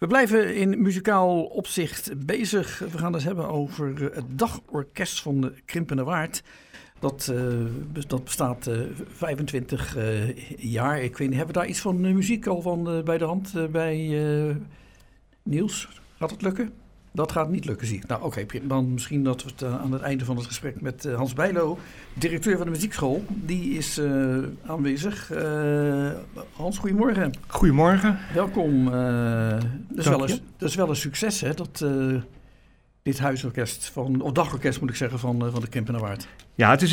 We blijven in muzikaal opzicht bezig. We gaan het hebben over het dagorkest van de Krimpende Waard. Dat bestaat 25 jaar. Ik weet niet, hebben we daar iets van muziek al van bij de hand bij Niels? Gaat het lukken? Dat gaat niet lukken, zie ik. Nou, oké. Dan misschien dat we het aan het einde van het gesprek met Hans Bijlo, directeur van de muziekschool, die is aanwezig. Hans, goedemorgen. Goedemorgen. Welkom. Dat is wel een succes, hè? Dat dit huisorkest of dagorkest moet ik zeggen van de Krimpende Waard. Ja, het is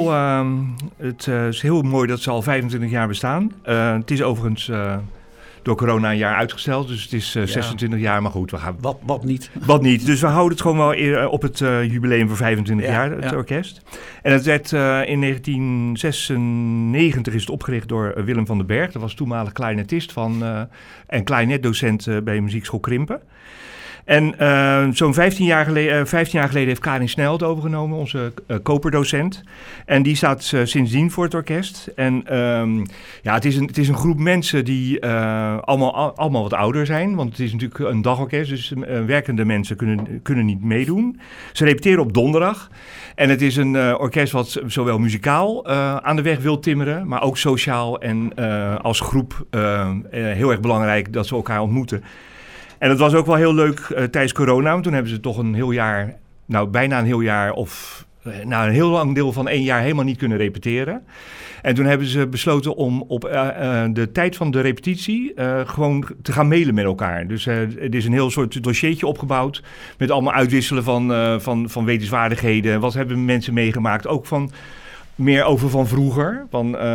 heel mooi dat ze al 25 jaar bestaan. Het is overigens door corona een jaar uitgesteld, dus het is 26 jaar, maar goed, we gaan... Wat niet. Wat niet, dus we houden het gewoon wel op het jubileum voor 25 jaar, het orkest. En het werd in 1996 is het opgericht door Willem van den Berg. Dat was toenmalig klarinettist en klarinetdocent bij muziekschool Krimpen. En zo'n 15 jaar geleden heeft Karin Snel het overgenomen, onze koperdocent. En die staat sindsdien voor het orkest. En het is een groep mensen die allemaal wat ouder zijn. Want het is natuurlijk een dagorkest, dus werkende mensen kunnen niet meedoen. Ze repeteren op donderdag. En het is een orkest wat zowel muzikaal aan de weg wil timmeren, maar ook sociaal en als groep heel erg belangrijk dat ze elkaar ontmoeten. En dat was ook wel heel leuk tijdens corona, want toen hebben ze toch een heel jaar, bijna een heel jaar of een heel lang deel van 1 jaar helemaal niet kunnen repeteren. En toen hebben ze besloten om op de tijd van de repetitie gewoon te gaan mailen met elkaar. Dus er is een heel soort dossiertje opgebouwd met allemaal uitwisselen van wetenswaardigheden. Wat hebben mensen meegemaakt, ook van... Meer over van vroeger.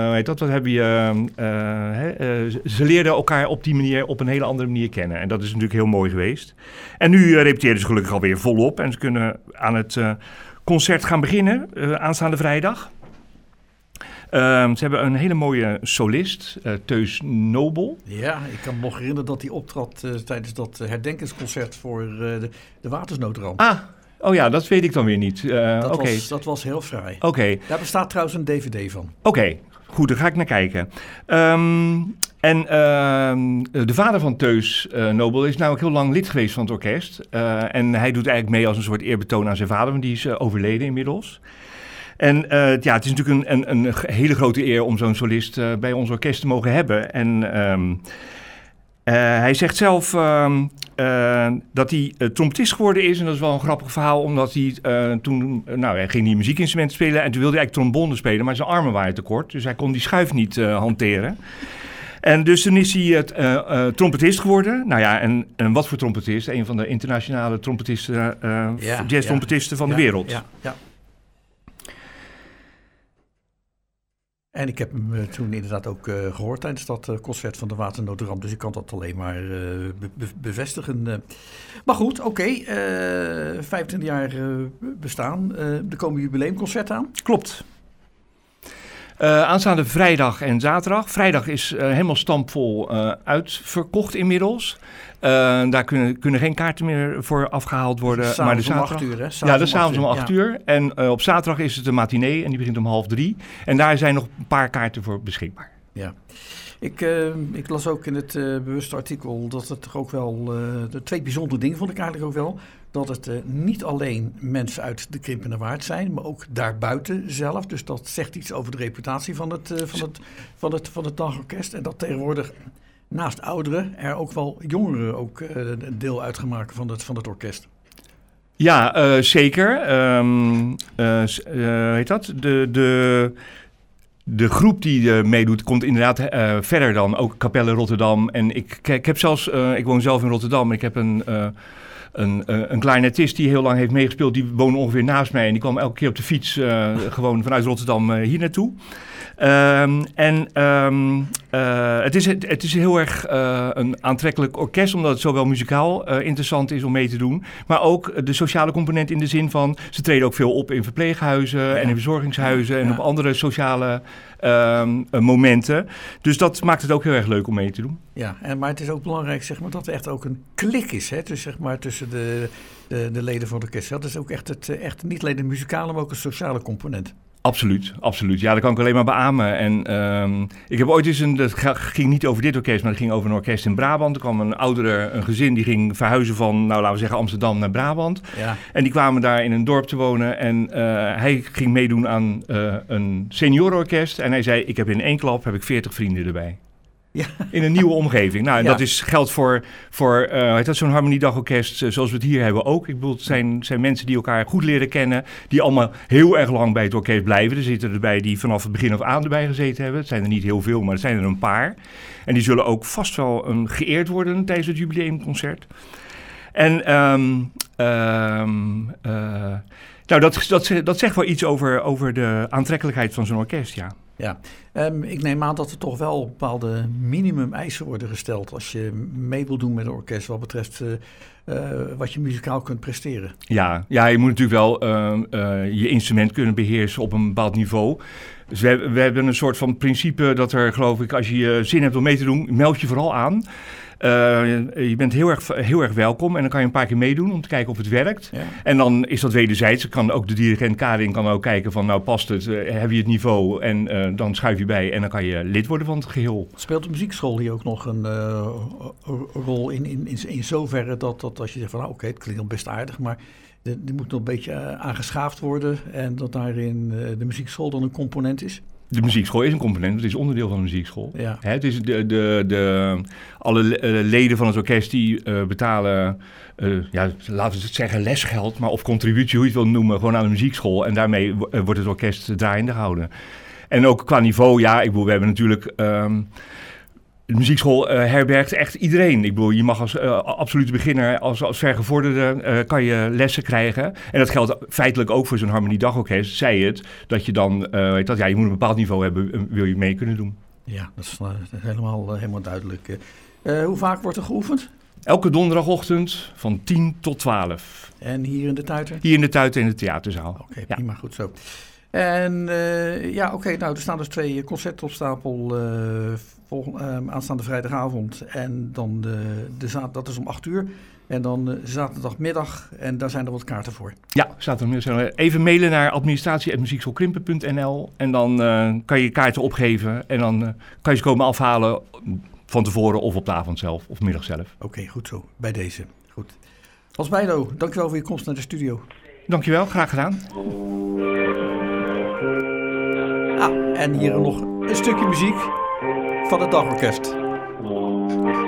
Ze leerden elkaar op die manier, op een hele andere manier kennen. En dat is natuurlijk heel mooi geweest. En nu repeteren ze gelukkig alweer volop. En ze kunnen aan het concert gaan beginnen, aanstaande vrijdag. Ze hebben een hele mooie solist, Teus Nobel. Ja, ik kan me nog herinneren dat hij optrad tijdens dat herdenkingsconcert voor de watersnoodramp. Oh ja, dat weet ik dan weer niet. Dat was heel fraai. Oké. Daar bestaat trouwens een DVD van. Oké, goed, daar ga ik naar kijken. De vader van Teus Nobel is namelijk heel lang lid geweest van het orkest. En hij doet eigenlijk mee als een soort eerbetoon aan zijn vader, want die is overleden inmiddels. En het is natuurlijk een hele grote eer om zo'n solist bij ons orkest te mogen hebben. En... hij zegt zelf dat hij trompetist geworden is. En dat is wel een grappig verhaal, omdat hij toen... hij ging die muziekinstrumenten spelen en toen wilde hij eigenlijk trombone spelen, maar zijn armen waren te kort. Dus hij kon die schuif niet hanteren. En dus toen is hij trompetist geworden. Nou ja, en wat voor trompetist? Een van de internationale trompetisten, jazz-trompetisten van de wereld. Ja. En ik heb hem toen inderdaad ook gehoord tijdens dat concert van de watersnoodramp. Dus ik kan dat alleen maar bevestigen. Maar goed, oké. 25 jaar bestaan. Er komen jubileumconcerten aan. Klopt. Aanstaande vrijdag en zaterdag. Vrijdag is helemaal stampvol uitverkocht inmiddels. Daar kunnen geen kaarten meer voor afgehaald worden. Maar de zaterdag, om 8 uur, hè? Ja, dat is s'avonds om 8 uur. En op zaterdag is het een matinee en die begint om 2:30. En daar zijn nog een paar kaarten voor beschikbaar. Ja. Ik las ook in het bewuste artikel dat het toch ook wel... de 2 bijzondere dingen vond ik eigenlijk ook wel. Dat het niet alleen mensen uit de Krimpende Waard zijn, maar ook daarbuiten zelf. Dus dat zegt iets over de reputatie van het dagorkest. En dat tegenwoordig naast ouderen er ook wel jongeren ook deel uitgemaakt van het orkest. Ja, zeker. Heet dat? De groep die meedoet komt inderdaad verder dan. Ook Capelle Rotterdam. En ik heb zelfs, ik woon zelf in Rotterdam. Ik heb een klarinettist die heel lang heeft meegespeeld. Die woont ongeveer naast mij. En die kwam elke keer op de fiets gewoon vanuit Rotterdam hier naartoe. Het is heel erg een aantrekkelijk orkest, omdat het zowel muzikaal interessant is om mee te doen, maar ook de sociale component in de zin van, ze treden ook veel op in verpleeghuizen en in verzorgingshuizen en op andere sociale momenten. Dus dat maakt het ook heel erg leuk om mee te doen. Ja, maar het is ook belangrijk, zeg maar, dat er echt ook een klik is, hè? Dus, zeg maar, tussen de leden van het orkest. Dat is ook echt niet alleen de muzikale, maar ook een sociale component. Absoluut, absoluut. Ja, dat kan ik alleen maar beamen. En ik heb ooit eens dat ging niet over dit orkest, maar het ging over een orkest in Brabant. Er kwam een gezin die ging verhuizen van, nou laten we zeggen, Amsterdam naar Brabant. Ja. En die kwamen daar in een dorp te wonen en hij ging meedoen aan een seniorenorkest. En hij zei, ik heb in 1 klap 40 vrienden erbij. Ja. In een nieuwe omgeving. Nou, en dat geldt voor zo'n harmoniedagorkest zoals we het hier hebben ook. Ik bedoel, het zijn mensen die elkaar goed leren kennen, die allemaal heel erg lang bij het orkest blijven. Er zitten erbij die vanaf het begin af aan erbij gezeten hebben. Het zijn er niet heel veel, maar er zijn er een paar. En die zullen ook vast wel geëerd worden tijdens het jubileumconcert. En dat zegt wel iets over de aantrekkelijkheid van zo'n orkest, ja. Ja, ik neem aan dat er toch wel bepaalde minimum-eisen worden gesteld als je mee wil doen met een orkest wat betreft wat je muzikaal kunt presteren. Ja, je moet natuurlijk wel je instrument kunnen beheersen op een bepaald niveau. Dus we hebben een soort van principe dat er, geloof ik, als je zin hebt om mee te doen, meld je vooral aan. Je bent heel erg welkom en dan kan je een paar keer meedoen om te kijken of het werkt. Ja. En dan is dat wederzijds. Kan ook de dirigent Karin kan ook kijken van, nou past het, heb je het niveau en dan schuif je bij en dan kan je lid worden van het geheel. Speelt de muziekschool hier ook nog een rol in zoverre dat als je zegt van, nou oké, het klinkt al best aardig, maar die moet nog een beetje aangeschaafd worden en dat daarin de muziekschool dan een component is? De muziekschool is een component, het is onderdeel van de muziekschool. Ja. Het is alle leden van het orkest die betalen, laten we het zeggen, lesgeld, maar of contributie, hoe je het wil noemen, gewoon aan de muziekschool. En daarmee wordt het orkest draaiende gehouden. En ook qua niveau, we hebben natuurlijk... De muziekschool herbergt echt iedereen. Ik bedoel, je mag als absolute beginner, als vergevorderde, kan je lessen krijgen. En dat geldt feitelijk ook voor zo'n harmoniedagorkest. Zei het, dat je dan, je moet een bepaald niveau hebben, wil je mee kunnen doen. Ja, dat is helemaal duidelijk. Hoe vaak wordt er geoefend? Elke donderdagochtend van 10 tot 12. En hier in de Tuiter? Hier in de Tuiter in de theaterzaal. Oké, prima, goed zo. En er staan dus 2 concerten op stapel aanstaande vrijdagavond. En dan dat is om 8:00. En dan zaterdagmiddag. En daar zijn er wat kaarten voor. Ja, zaterdagmiddag. Even mailen naar administratie@muziekschoolkrimpen.nl. En dan kan je kaarten opgeven. En dan kan je ze komen afhalen van tevoren of op de avond zelf. Of middag zelf. Oké, goed zo. Bij deze. Goed. Hans Bijlo, dankjewel voor je komst naar de studio. Dankjewel, graag gedaan. En hier nog een stukje muziek van het dagorkest.